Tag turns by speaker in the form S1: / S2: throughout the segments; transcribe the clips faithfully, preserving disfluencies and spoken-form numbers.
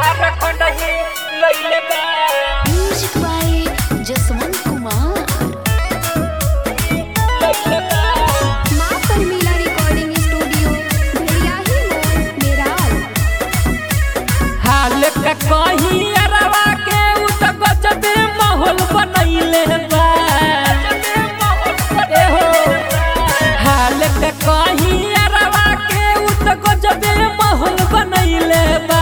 S1: झारखंड ही लइले बा।
S2: Music by Jaswant Kumar.
S1: लइले बा।
S2: माँ परमीला रिकॉर्डिंग स्टूडियो भेड़ियाही मोड़ मेराल।
S1: हाल का कहीं अरवा के उत गजबे माहौल बनैले बा। ए हो हाल का कहीं अरवा के उत गजबे माहौल बनैले बा।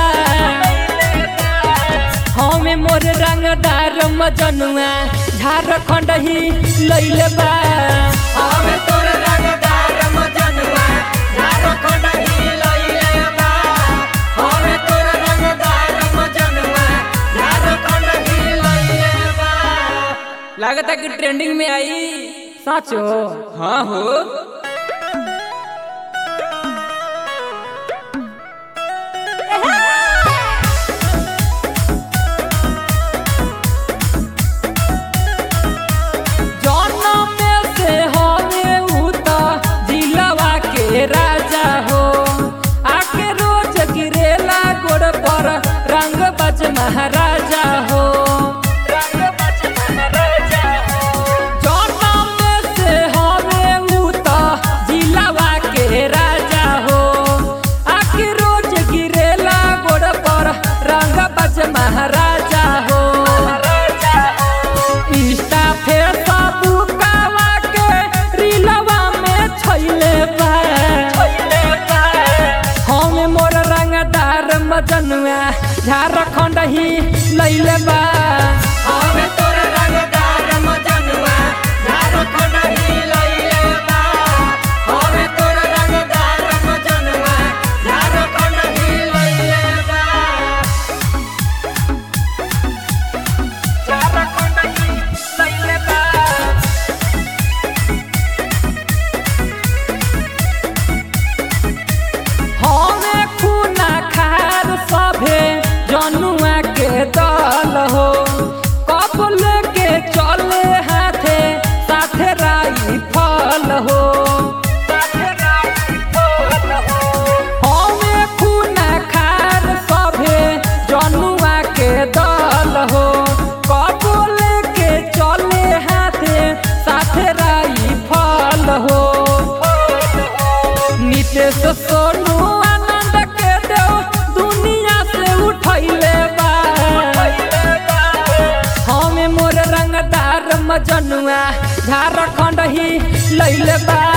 S1: हमें मोर रंगदार मजनुआ झारखंड ही लइले बा। हमें तोर रंगदार मजनुआ झारखंड ही लइले बा। हमें तोर रंगदार मजनुआ झारखंड ही लइले बा। लागता कि ट्रेंडिंग में आई साचो। हाँ हो राजा हो आके रोज गिरेला गोड़ पर रंग बज महाराजा हो। रंग बज महाराजा हो जनम में से हवे उता जिलावा के राजा हो। आके रोज गिरेला गोड़ पर रंग बज महाराजा हो। इंस्टा फेसबुक कावा के रीलवा में छैले बा। मजनुआ झारखंड ही लइले बा। हमें तोर रंगदार मजनुआ झारखंड ही लइले बा। हमें तोर रंगदार मजनुआ झारखंड ही लइले बा। झारखंड ही लइले बा। जनुआ के दल हो कबल के चले हाथे साथे राई फल हो। हमें खूना खार सभे जनुआ के दल हो कबल के चले हाथे साथे राई फल हो। नितेश सोनू मजनुआ झारखंड ही लइले बा।